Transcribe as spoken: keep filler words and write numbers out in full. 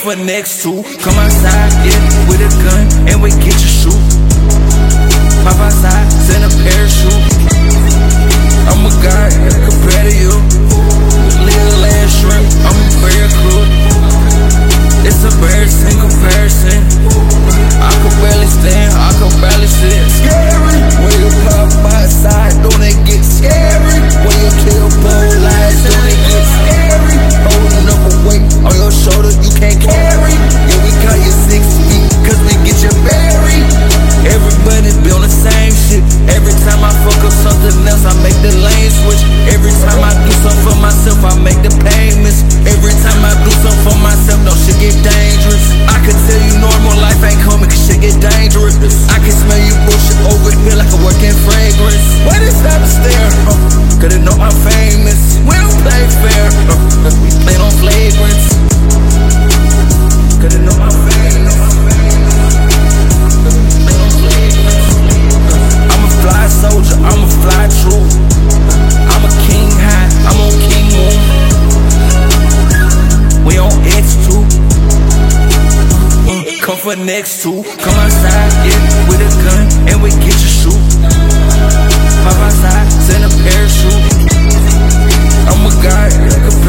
for next to. Come outside, yeah, with a gun, and we get you shoot. Pop outside, send a parachute. I'm a god, compared to you. Little ass shrimp, I'm a prayer crew. It's embarrassing comparison. I could barely stand, I could barely sit. Scary. When you pop outside, don't it get scary? When you kill both lies, don't it get scary? Holding up a weight on your shoulder you can't carry. Yeah, we got you six feet, cause we get you buried. Everybody be on the same shit. Every time I fuck up something else, I make the lane switch. Every time I do something for myself, I make the payments. Every time I do something for myself, no shit get dangerous. I can tell you normal life ain't coming, cause shit get dangerous. I can smell you bullshit over here like a working fragrance. Why they stop and stare? Huh? Cause they know I'm famous. We don't play fair, huh? We play on flagrants. Cause they know I'm famous. I'm a fly soldier, I'm a fly true. I'm a king high, I'm on king moon. We on X two. Mm, come for next two. Come outside, yeah, with a gun, and we get you shoot. Pop outside, send a parachute. I'm a god,